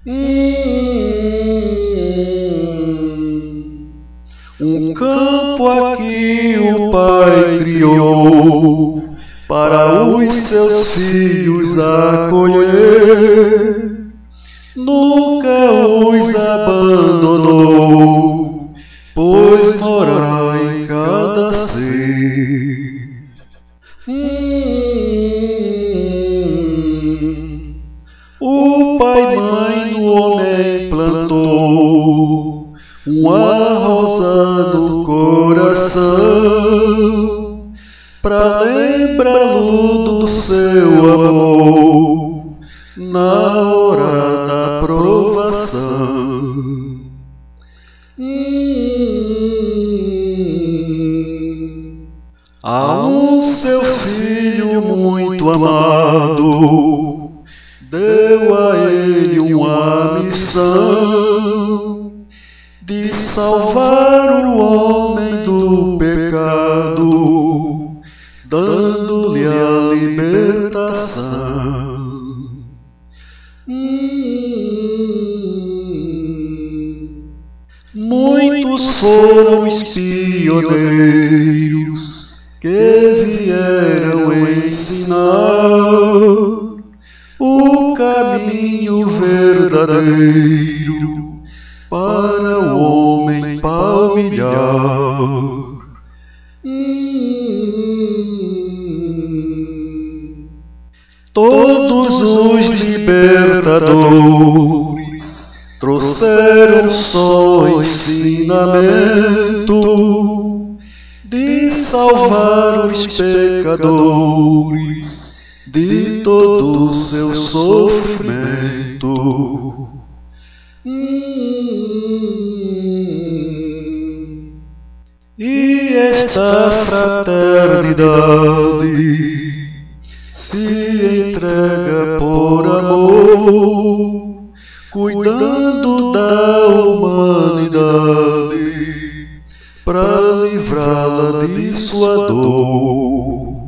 Um campo aqui o Pai criou para os seus filhos acolher. Nunca os abandonou, pois mora em cada ser. O Pai Mãe no homem plantou uma rosa no coração, pra lembrá-lo do seu amor na hora da provação. A um seu filho muito amado, deu a ele uma missão de salvar o homem do pecado, dando-lhe a libertação. Muitos foram os pioneiros que vieram ensinar o caminho verdadeiro para o homem palmilhar. Todos os libertadores trouxeram só ensinamento de salvar os pecadores de todo o seu sofrimento. E esta fraternidade se entrega por amor, cuidando da humanidade, para livrá-la de sua dor.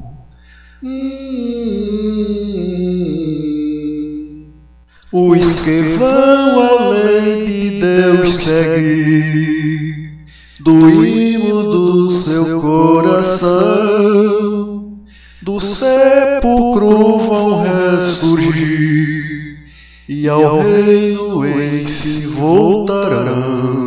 Os que vão além de Deus seguir, do imo do seu coração, do sepulcro vão ressurgir, e ao reino enfim voltarão.